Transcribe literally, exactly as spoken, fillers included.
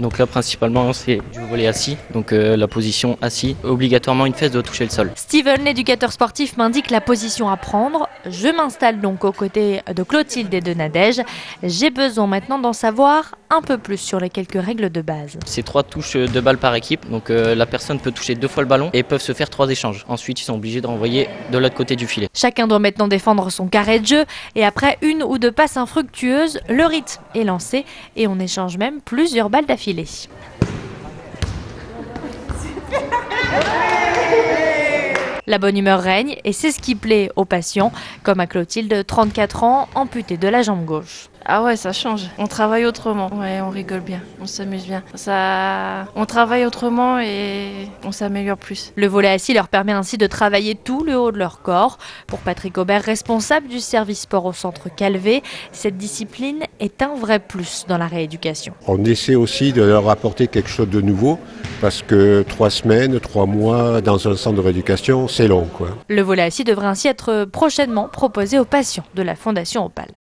Donc là principalement c'est du volley assis, donc euh, la position assis, obligatoirement une fesse doit toucher le sol. Steven, l'éducateur sportif, m'indique la position à prendre. Je m'installe donc aux côtés de Clotilde et de Nadège. J'ai besoin maintenant d'en savoir un peu plus sur les quelques règles de base. C'est trois touches de balle par équipe, donc euh, la personne peut toucher deux fois le ballon et peuvent se faire trois échanges. Ensuite ils sont obligés de renvoyer de l'autre côté du filet. Chacun doit maintenant défendre son carré de jeu et après une ou deux passes infructueuses, le rythme est lancé et on échange même plusieurs balles d'affilée. La bonne humeur règne et c'est ce qui plaît aux patients, comme à Clotilde, trente-quatre ans, amputée de la jambe gauche. Ah ouais, ça change. On travaille autrement. Ouais, on rigole bien, on s'amuse bien. Ça, on travaille autrement et on s'améliore plus. Le volley assis leur permet ainsi de travailler tout le haut de leur corps. Pour Patrick Aubert, responsable du service sport au centre Calvé, cette discipline est un vrai plus dans la rééducation. On essaie aussi de leur apporter quelque chose de nouveau parce que trois semaines, trois mois dans un centre de rééducation, c'est long, quoi. Le volley assis devrait ainsi être prochainement proposé aux patients de la Fondation Opale.